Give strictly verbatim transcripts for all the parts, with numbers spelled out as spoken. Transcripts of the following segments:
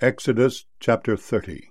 Exodus chapter thirty.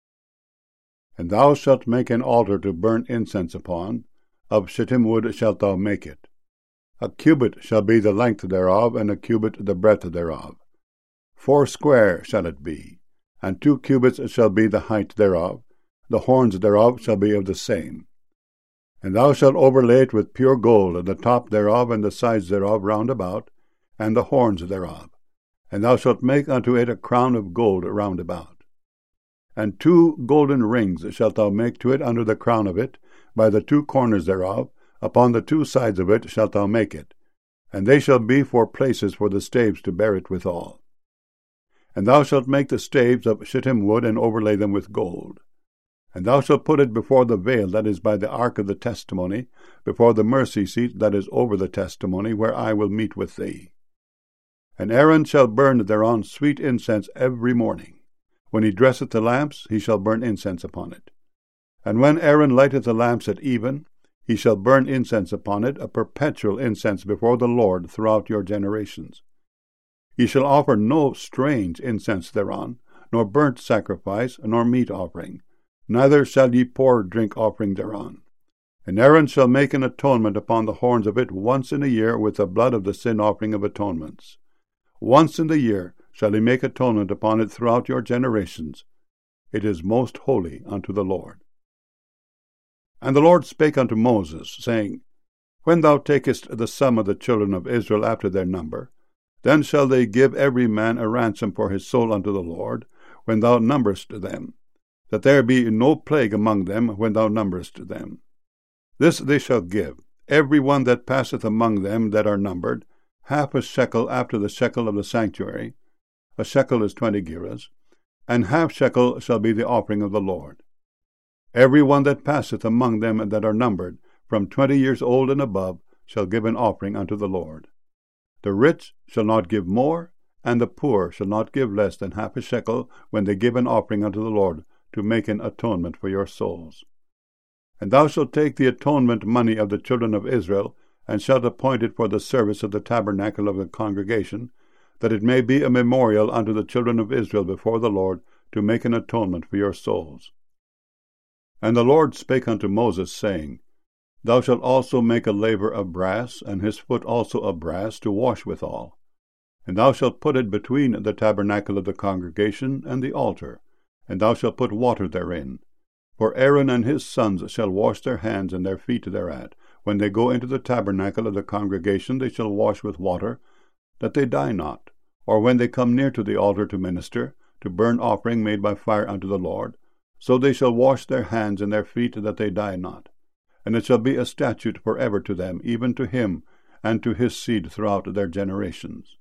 And thou shalt make an altar to burn incense upon, of shittim wood shalt thou make it. A cubit shall be the length thereof, and a cubit the breadth thereof. Four square shall it be, and two cubits shall be the height thereof. The horns thereof shall be of the same. And thou shalt overlay it with pure gold, the top thereof and the sides thereof round about, and the horns thereof. And thou shalt make unto it a crown of gold round about. And two golden rings shalt thou make to it under the crown of it, by the two corners thereof, upon the two sides of it shalt thou make it, and they shall be for places for the staves to bear it withal. And thou shalt make the staves of shittim wood, and overlay them with gold. And thou shalt put it before the veil that is by the ark of the testimony, before the mercy seat that is over the testimony, where I will meet with thee. And Aaron shall burn thereon sweet incense every morning. When he dresseth the lamps, he shall burn incense upon it. And when Aaron lighteth the lamps at even, he shall burn incense upon it, a perpetual incense before the Lord throughout your generations. Ye shall offer no strange incense thereon, nor burnt sacrifice, nor meat offering, neither shall ye pour drink offering thereon. And Aaron shall make an atonement upon the horns of it once in a year with the blood of the sin offering of atonements. Once in the year shall he make atonement upon it throughout your generations. It is most holy unto the Lord. And the Lord spake unto Moses, saying, When thou takest the sum of the children of Israel after their number, then shall they give every man a ransom for his soul unto the Lord, when thou numberest them, that there be no plague among them when thou numberest them. This they shall give, every one that passeth among them that are numbered, half a shekel after the shekel of the sanctuary. A shekel is twenty gerahs, and half shekel shall be the offering of the Lord. Every one that passeth among them that are numbered, from twenty years old and above, shall give an offering unto the Lord. The rich shall not give more, and the poor shall not give less than half a shekel when they give an offering unto the Lord, to make an atonement for your souls. And thou shalt take the atonement money of the children of Israel, and shalt appoint it for the service of the tabernacle of the congregation, that it may be a memorial unto the children of Israel before the Lord, to make an atonement for your souls. And the Lord spake unto Moses, saying, Thou shalt also make a laver of brass, and his foot also of brass, to wash withal. And thou shalt put it between the tabernacle of the congregation and the altar, and thou shalt put water therein. For Aaron and his sons shall wash their hands and their feet thereat. When they go into the tabernacle of the congregation, they shall wash with water, that they die not. Or when they come near to the altar to minister, to burn offering made by fire unto the Lord, so they shall wash their hands and their feet, that they die not. And it shall be a statute for ever to them, even to him, and to his seed throughout their generations.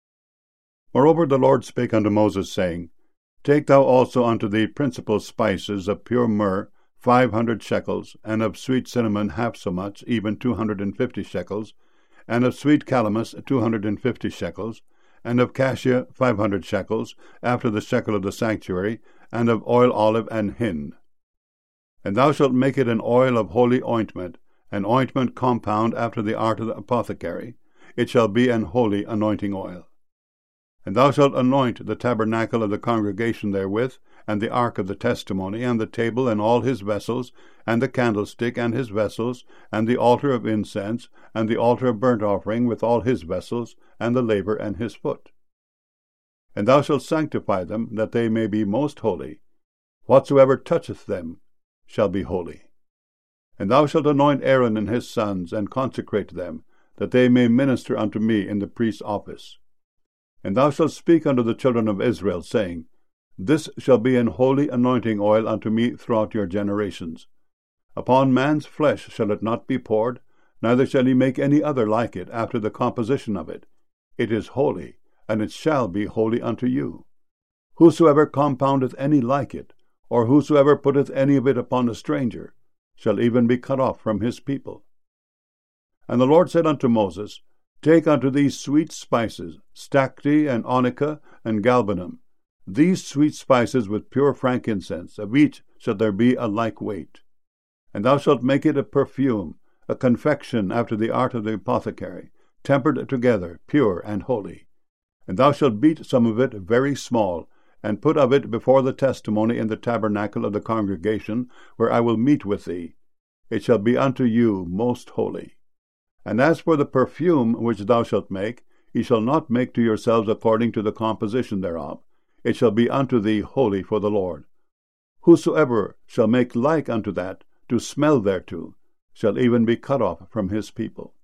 Moreover the Lord spake unto Moses, saying, Take thou also unto thee principal spices of pure myrrh, five hundred shekels, and of sweet cinnamon half so much, even two hundred and fifty shekels, and of sweet calamus two hundred and fifty shekels, and of cassia five hundred shekels, after the shekel of the sanctuary, and of oil olive and hin. And thou shalt make it an oil of holy ointment, an ointment compound after the art of the apothecary. It shall be an holy anointing oil. And thou shalt anoint the tabernacle of the congregation therewith, and the ark of the testimony, and the table and all his vessels, and the candlestick and his vessels, and the altar of incense, and the altar of burnt offering with all his vessels, and the laver and his foot. And thou shalt sanctify them, that they may be most holy. Whatsoever toucheth them shall be holy. And thou shalt anoint Aaron and his sons, and consecrate them, that they may minister unto me in the priest's office. And thou shalt speak unto the children of Israel, saying, This shall be an holy anointing oil unto me throughout your generations. Upon man's flesh shall it not be poured, neither shall he make any other like it after the composition of it. It is holy, and it shall be holy unto you. Whosoever compoundeth any like it, or whosoever putteth any of it upon a stranger, shall even be cut off from his people. And the Lord said unto Moses, Take unto thee sweet spices, stacte, and onycha, and galbanum, these sweet spices with pure frankincense, of each shall there be a like weight. And thou shalt make it a perfume, a confection after the art of the apothecary, tempered together, pure and holy. And thou shalt beat some of it very small, and put of it before the testimony in the tabernacle of the congregation, where I will meet with thee. It shall be unto you most holy. And as for the perfume which thou shalt make, ye shall not make to yourselves according to the composition thereof. It shall be unto thee holy for the Lord. Whosoever shall make like unto that, to smell thereto, shall even be cut off from his people.